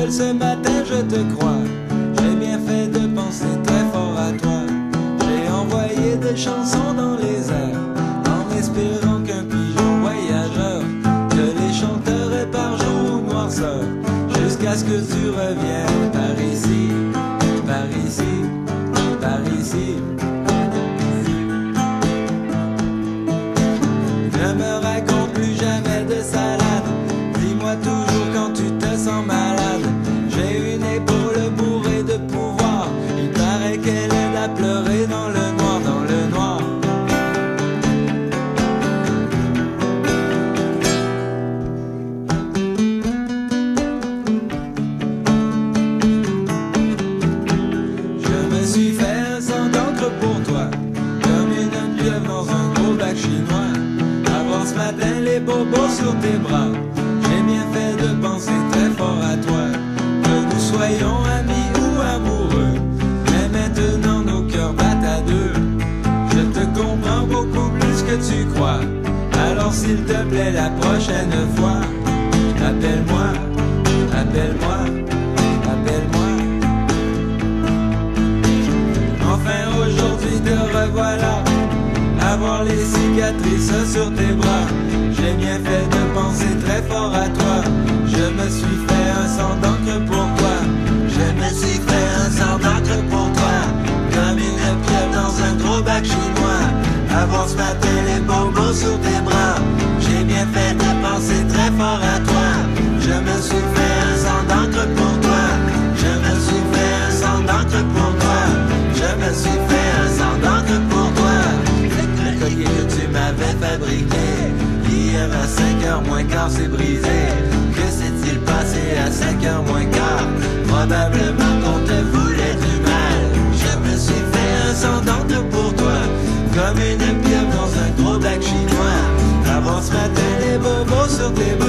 seul ce matin, je te crois. J'ai bien fait de penser très fort à toi. J'ai envoyé des chansons dans les airs, en espérant qu'un pigeon voyageur te les chanterait par jour ou noirceur, jusqu'à ce que tu reviennes par ici, par ici, par ici. Ne me raconte plus jamais de salade. Dis-moi toujours quand tu te sens malade. J'ai une épaule bourrée de pouvoir. Il paraît qu'elle aide à pleurer dans le noir, dans le noir. Je me suis fait un sang d'encre pour toi, comme une pieuvre dans un gros bac chinois. Avoir ce matin les bobos sur tes bras. J'ai bien fait de penser très fort à toi, que nous soyons amis ou amoureux. Mais maintenant nos cœurs battent à deux. Je te comprends beaucoup plus que tu crois. Alors s'il te plaît la prochaine fois, appelle-moi, appelle-moi, appelle-moi. Enfin aujourd'hui te revoilà, avoir les cicatrices sur tes bras. J'ai bien fait de penser très fort à toi. Je me suis fait un sang d'encre pour toi. Je me suis fait un sang d'encre pour toi, comme une pieuvre dans un gros bac chinois. Avoir ce matin les bobos sur tes bras. J'ai bien fait de penser très fort à toi. Je me suis fait un sang d'encre pour toi. Je me suis fait un sang d'encre pour toi. Je me suis fait un sang d'encre pour toi. Le collier que tu m'avais fabriqué hier à 5h moins quart c'est brisé. Que s'est-il passé à 5h moins quart? Probablement qu'on te voulait du mal. Je me suis fait un sang d'encre pour toi, comme une pieuvre dans un gros bac chinois. Avant ce matin les bobos sur tes